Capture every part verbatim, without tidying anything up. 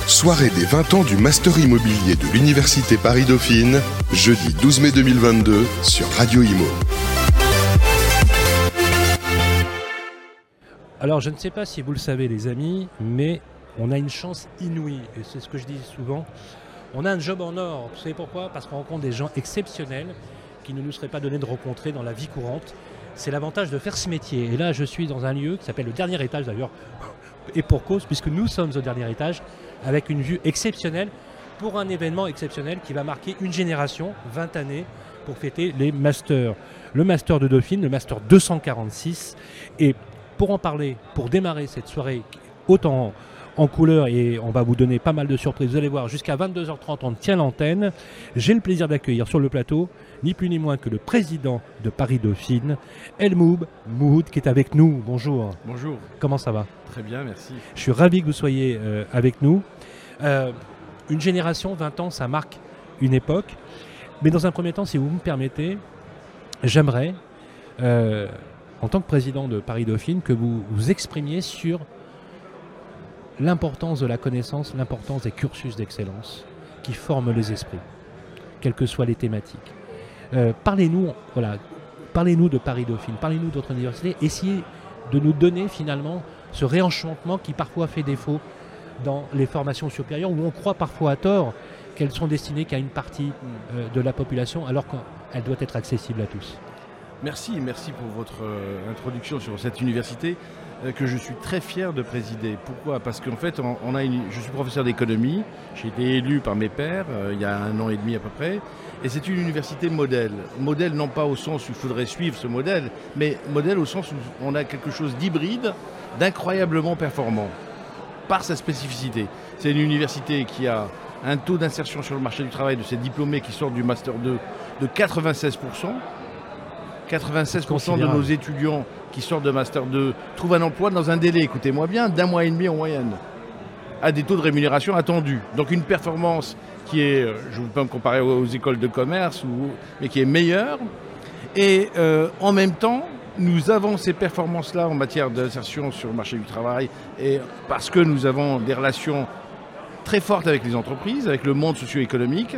Soirée des vingt ans du Master Immobilier de l'Université Paris-Dauphine, jeudi douze mai deux mille vingt-deux sur Radio Imo. Alors je ne sais pas si vous le savez les amis, mais on a une chance inouïe, et c'est ce que je dis souvent. On a un job en or, vous savez pourquoi ? Parce qu'on rencontre des gens exceptionnels qui ne nous seraient pas donnés de rencontrer dans la vie courante. C'est l'avantage de faire ce métier. Et là je suis dans un lieu qui s'appelle le dernier étage d'ailleurs, et pour cause, puisque nous sommes au dernier étage, avec une vue exceptionnelle pour un événement exceptionnel qui va marquer une génération, vingt années, pour fêter les masters. Le master de Dauphine, le master deux cent quarante-six. Et pour en parler, pour démarrer cette soirée autant en couleur, et on va vous donner pas mal de surprises, vous allez voir, jusqu'à vingt-deux heures trente, on tient l'antenne. J'ai le plaisir d'accueillir sur le plateau, ni plus ni moins que le président de Paris-Dauphine, Elmoub Mouhoud, qui est avec nous. Bonjour. Bonjour. Comment ça va ? Très bien, merci. Je suis ravi que vous soyez euh, avec nous. Euh, une génération, vingt ans, ça marque une époque. Mais dans un premier temps, si vous me permettez, j'aimerais, euh, en tant que président de Paris-Dauphine, que vous vous exprimiez sur l'importance de la connaissance, l'importance des cursus d'excellence qui forment les esprits, quelles que soient les thématiques. Euh, parlez-nous, voilà, parlez-nous de Paris-Dauphine, parlez-nous d'autres universités, essayez de nous donner finalement ce réenchantement qui parfois fait défaut dans les formations supérieures, où on croit parfois à tort qu'elles sont destinées qu'à une partie euh, de la population, alors qu'elle doit être accessible à tous. Merci, merci pour votre euh, introduction sur cette université euh, que je suis très fier de présider. Pourquoi ? Parce qu'en fait, on, on a une, je suis professeur d'économie, j'ai été élu par mes pairs euh, il y a un an et demi à peu près, et c'est une université modèle. Modèle non pas au sens où il faudrait suivre ce modèle, mais modèle au sens où on a quelque chose d'hybride, d'incroyablement performant, par sa spécificité. C'est une université qui a un taux d'insertion sur le marché du travail de ses diplômés qui sortent du Master deux de quatre-vingt-seize pour cent. quatre-vingt-seize pour cent de nos étudiants qui sortent de Master deux trouvent un emploi dans un délai, écoutez-moi bien, d'un mois et demi en moyenne, à des taux de rémunération attendus. Donc une performance qui est, je ne veux pas me comparer aux, aux écoles de commerce, ou, mais qui est meilleure. Et euh, en même temps, nous avons ces performances-là en matière d'insertion sur le marché du travail, et parce que nous avons des relations très fortes avec les entreprises, avec le monde socio-économique.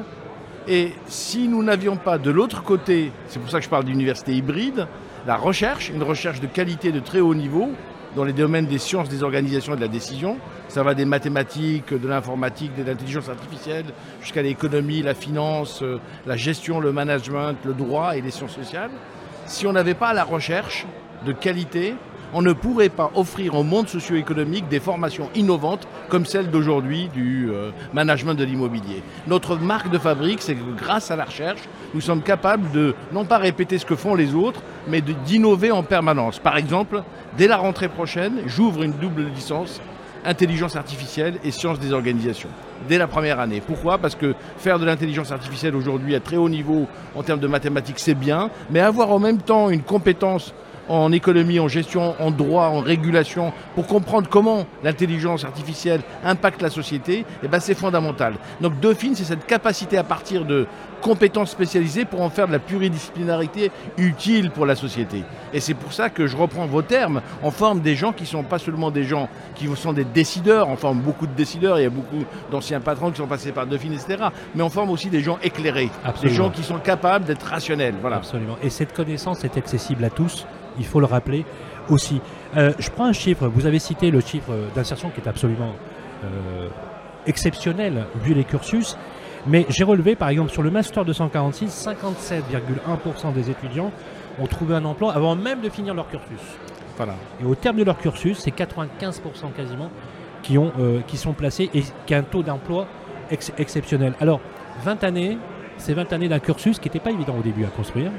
Et si nous n'avions pas de l'autre côté, c'est pour ça que je parle d'université hybride, la recherche, une recherche de qualité de très haut niveau, dans les domaines des sciences, des organisations et de la décision. Ça va des mathématiques, de l'informatique, de l'intelligence artificielle, jusqu'à l'économie, la finance, la gestion, le management, le droit et les sciences sociales. Si on n'avait pas la recherche de qualité, on ne pourrait pas offrir au monde socio-économique des formations innovantes comme celle d'aujourd'hui du euh, management de l'immobilier. Notre marque de fabrique, c'est que grâce à la recherche, nous sommes capables de, non pas répéter ce que font les autres, mais de, d'innover en permanence. Par exemple, dès la rentrée prochaine, j'ouvre une double licence intelligence artificielle et sciences des organisations, dès la première année. Pourquoi ? Parce que faire de l'intelligence artificielle aujourd'hui à très haut niveau en termes de mathématiques, c'est bien, mais avoir en même temps une compétence en économie, en gestion, en droit, en régulation, pour comprendre comment l'intelligence artificielle impacte la société, eh ben c'est fondamental. Donc Dauphine, c'est cette capacité à partir de compétences spécialisées pour en faire de la pluridisciplinarité utile pour la société. Et c'est pour ça que je reprends vos termes, on forme des gens qui ne sont pas seulement des gens qui sont des décideurs, on forme beaucoup de décideurs, il y a beaucoup d'anciens patrons qui sont passés par Dauphine, et cetera. Mais on forme aussi des gens éclairés, Absolument. Des gens qui sont capables d'être rationnels. Voilà. Absolument. Et cette connaissance est accessible à tous. Il faut le rappeler aussi. Euh, je prends un chiffre. Vous avez cité le chiffre d'insertion qui est absolument euh, exceptionnel vu les cursus. Mais j'ai relevé, par exemple, sur le Master deux cent quarante-six, cinquante-sept virgule un pour cent des étudiants ont trouvé un emploi avant même de finir leur cursus. Voilà. Et au terme de leur cursus, c'est quatre-vingt-quinze pour cent quasiment qui, ont, euh, qui sont placés et qui a un taux d'emploi ex- exceptionnel. Alors, vingt années, c'est vingt années d'un cursus qui n'était pas évident au début à construire.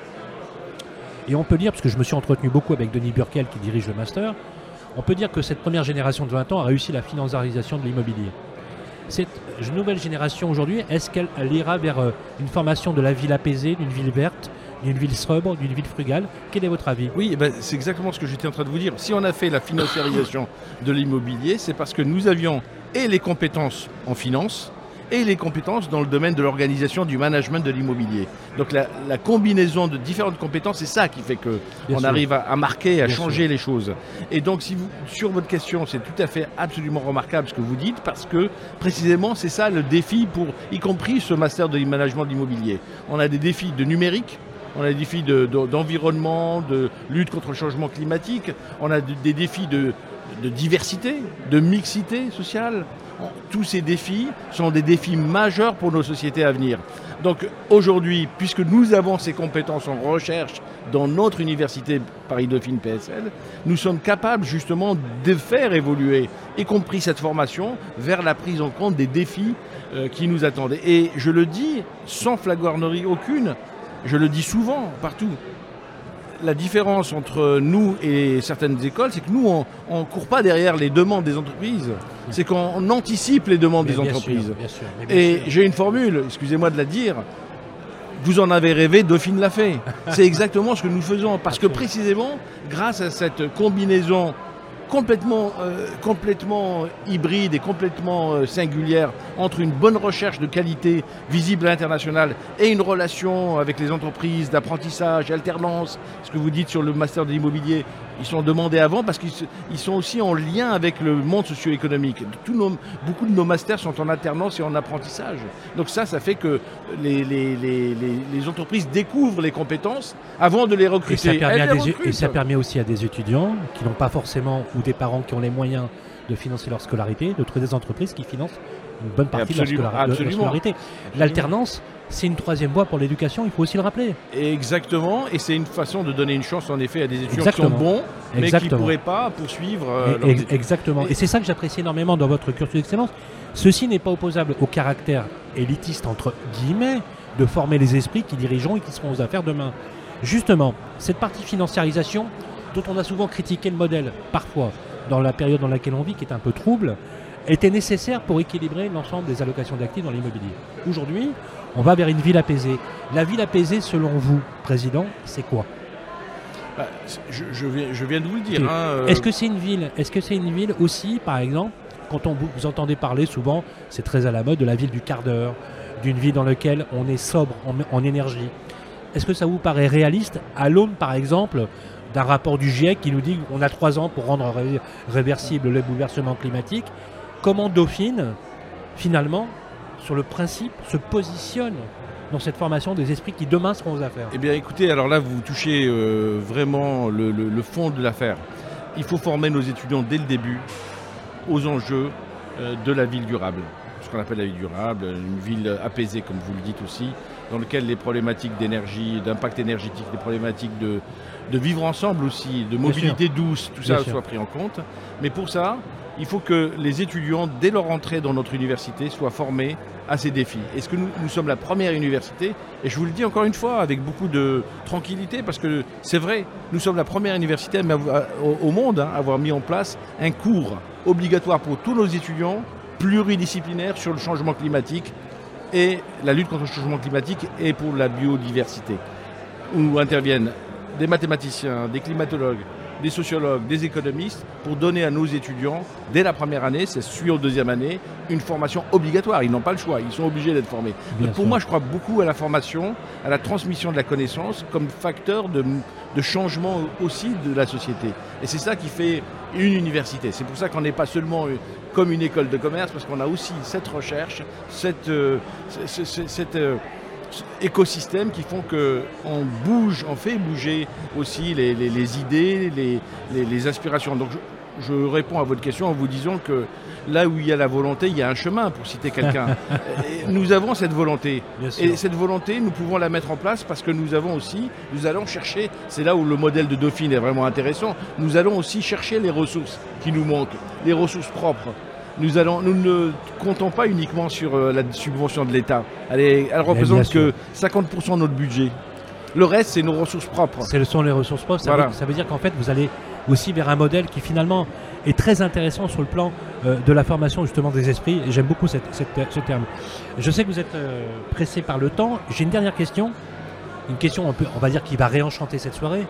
Et on peut dire, parce que je me suis entretenu beaucoup avec Denis Burkel qui dirige le master, on peut dire que cette première génération de vingt ans a réussi la financiarisation de l'immobilier. Cette nouvelle génération aujourd'hui, est-ce qu'elle elle ira vers euh, une formation de la ville apaisée, d'une ville verte, d'une ville sobre, d'une ville frugale ? Quel est votre avis ? Oui, eh ben, c'est exactement ce que j'étais en train de vous dire. Si on a fait la financiarisation de l'immobilier, c'est parce que nous avions et les compétences en finance et les compétences dans le domaine de l'organisation, du management de l'immobilier. Donc la, la combinaison de différentes compétences, c'est ça qui fait qu'on arrive à, à marquer, à Bien changer sûr. les choses. Et donc si vous, sur votre question, c'est tout à fait absolument remarquable ce que vous dites, parce que précisément c'est ça le défi pour, y compris ce master de management de l'immobilier. On a des défis de numérique, on a des défis de, de, d'environnement, de lutte contre le changement climatique, on a de, des défis de, de diversité, de mixité sociale. Tous ces défis sont des défis majeurs pour nos sociétés à venir. Donc aujourd'hui, puisque nous avons ces compétences en recherche dans notre université Paris-Dauphine P S L, nous sommes capables justement de faire évoluer, y compris cette formation, vers la prise en compte des défis euh, qui nous attendent. Et je le dis sans flagornerie aucune, je le dis souvent, partout. La différence entre nous et certaines écoles, c'est que nous, on ne court pas derrière les demandes des entreprises. C'est qu'on anticipe les demandes mais des entreprises. Sûr, bien sûr, bien et sûr. J'ai une formule, excusez-moi de la dire, vous en avez rêvé, Dauphine l'a fait. C'est exactement ce que nous faisons. Parce que précisément, grâce à cette combinaison complètement, euh, complètement hybride et complètement euh, singulière entre une bonne recherche de qualité visible à l'international et une relation avec les entreprises d'apprentissage, alternance, ce que vous dites sur le master de l'immobilier, ils sont demandés avant parce qu'ils ils sont aussi en lien avec le monde socio-économique. Tous nos, beaucoup de nos masters sont en alternance et en apprentissage. Donc ça, ça fait que les, les, les, les, les entreprises découvrent les compétences avant de les recruter. Et ça, permet à des, et ça permet aussi à des étudiants qui n'ont pas forcément, ou des parents qui ont les moyens de financer leur scolarité, de trouver des entreprises qui financent une bonne partie absolument, de, leur scolar- de leur scolarité. L'alternance, c'est une troisième voie pour l'éducation, il faut aussi le rappeler. Exactement, et c'est une façon de donner une chance en effet à des étudiants Exactement. qui sont bons, mais Exactement. qui ne pourraient pas poursuivre euh, et, ex- Exactement, et, et c'est ça que j'apprécie énormément dans votre cursus d'excellence. Ceci n'est pas opposable au caractère élitiste, entre guillemets, de former les esprits qui dirigeront et qui seront aux affaires demain. Justement, cette partie financiarisation, dont on a souvent critiqué le modèle, parfois, dans la période dans laquelle on vit, qui est un peu trouble, était nécessaire pour équilibrer l'ensemble des allocations d'actifs dans l'immobilier. Aujourd'hui, on va vers une ville apaisée. La ville apaisée, selon vous, Président, c'est quoi ? bah, je, je, viens, je viens de vous le dire. Hein, euh... Est-ce que c'est une ville, est-ce que c'est une ville aussi, par exemple, quand on, vous entendez parler souvent, c'est très à la mode, de la ville du quart d'heure, d'une ville dans laquelle on est sobre en, en énergie. Est-ce que ça vous paraît réaliste à l'aune, par exemple, d'un rapport du GIEC qui nous dit qu'on a trois ans pour rendre ré- réversible le bouleversement climatique ? Comment Dauphine, finalement, sur le principe, se positionne dans cette formation des esprits qui demain seront aux affaires ? Eh bien écoutez, alors là vous touchez euh, vraiment le, le, le fond de l'affaire. Il faut former nos étudiants dès le début aux enjeux euh, de la ville durable. Ce qu'on appelle la ville durable, une ville apaisée comme vous le dites aussi, dans laquelle les problématiques d'énergie, d'impact énergétique, les problématiques de, de vivre ensemble aussi, de mobilité douce, tout ça Bien soit sûr. pris en compte. Mais pour ça, il faut que les étudiants, dès leur entrée dans notre université, soient formés à ces défis. Est-ce que nous, nous sommes la première université, et je vous le dis encore une fois avec beaucoup de tranquillité, parce que c'est vrai, nous sommes la première université au, au monde à avoir mis en place un cours obligatoire pour tous nos étudiants, pluridisciplinaire sur le changement climatique et la lutte contre le changement climatique et pour la biodiversité, où interviennent des mathématiciens, des climatologues, des sociologues, des économistes, pour donner à nos étudiants, dès la première année, c'est suit en deuxième année, une formation obligatoire. Ils n'ont pas le choix, ils sont obligés d'être formés. Donc pour sûr. moi, je crois beaucoup à la formation, à la transmission de la connaissance, comme facteur de, de changement aussi de la société. Et c'est ça qui fait une université. C'est pour ça qu'on n'est pas seulement comme une école de commerce, parce qu'on a aussi cette recherche, cette... Euh, cette, cette euh, écosystèmes qui font qu'on bouge, on fait bouger aussi les, les, les idées, les, les, les aspirations. Donc je, je réponds à votre question en vous disant que là où il y a la volonté, il y a un chemin, pour citer quelqu'un. Et nous avons cette volonté. Et cette volonté, nous pouvons la mettre en place parce que nous avons aussi, nous allons chercher, c'est là où le modèle de Dauphine est vraiment intéressant, nous allons aussi chercher les ressources qui nous manquent, les ressources propres. Nous, allons, nous ne comptons pas uniquement sur euh, la subvention de l'État. Elle, est, elle représente que cinquante pour cent de notre budget. Le reste, c'est nos ressources propres. Ce sont les ressources propres. Ça, voilà. veut, ça veut dire qu'en fait, vous allez aussi vers un modèle qui finalement est très intéressant sur le plan euh, de la formation justement des esprits. Et j'aime beaucoup cette, cette, ce terme. Je sais que vous êtes euh, pressé par le temps. J'ai une dernière question. Une question, on, peut, on va dire, qui va réenchanter cette soirée.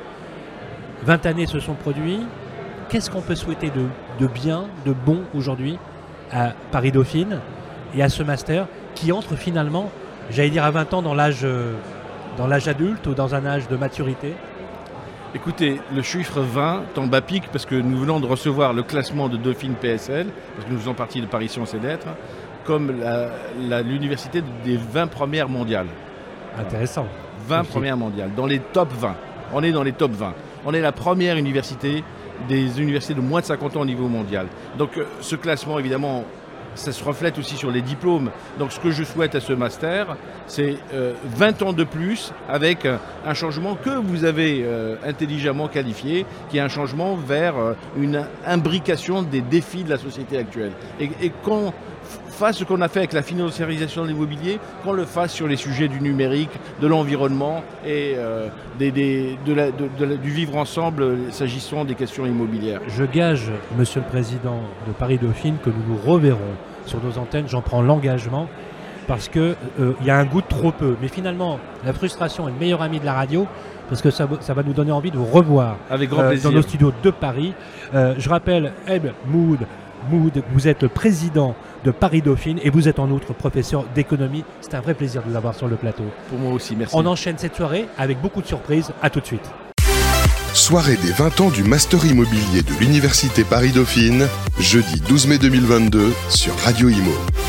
vingt années se sont produits. Qu'est-ce qu'on peut souhaiter de, de bien, de bon aujourd'hui à Paris-Dauphine et à ce master qui entrent finalement, j'allais dire à vingt ans, dans l'âge, euh, dans l'âge adulte ou dans un âge de maturité? Écoutez, le chiffre vingt tombe à pic parce que nous venons de recevoir le classement de Dauphine P S L, parce que nous faisons partie de Paris Sciences et Lettres, comme la, la, l'université des vingt premières mondiales. Intéressant. vingt Okay. premières mondiales, dans les top vingt. On est dans les top vingt. On est la première université des universités de moins de cinquante ans au niveau mondial. Donc euh, ce classement, évidemment, ça se reflète aussi sur les diplômes. Donc ce que je souhaite à ce master, c'est euh, vingt ans de plus avec euh, un changement que vous avez euh, intelligemment qualifié, qui est un changement vers euh, une imbrication des défis de la société actuelle. Et, et qu'on fasse ce qu'on a fait avec la financiarisation de l'immobilier, qu'on le fasse sur les sujets du numérique, de l'environnement et euh, des, des, de la, de, de la, du vivre ensemble s'agissant des questions immobilières. Je gage, Monsieur le Président de Paris Dauphine, que nous nous reverrons sur nos antennes. J'en prends l'engagement parce qu'il euh, y a un goût de trop peu. Mais finalement, la frustration est le meilleur ami de la radio parce que ça, ça va nous donner envie de vous revoir avec grand euh, plaisir. dans nos studios de Paris. Euh, je rappelle, Eb Mood, Mood, vous êtes le président de Paris Dauphine et vous êtes en outre professeur d'économie. C'est un vrai plaisir de vous avoir sur le plateau. Pour moi aussi, merci. On enchaîne cette soirée avec beaucoup de surprises. À tout de suite. Soirée des vingt ans du Master Immobilier de l'Université Paris Dauphine, jeudi douze mai deux mille vingt-deux sur Radio Imo.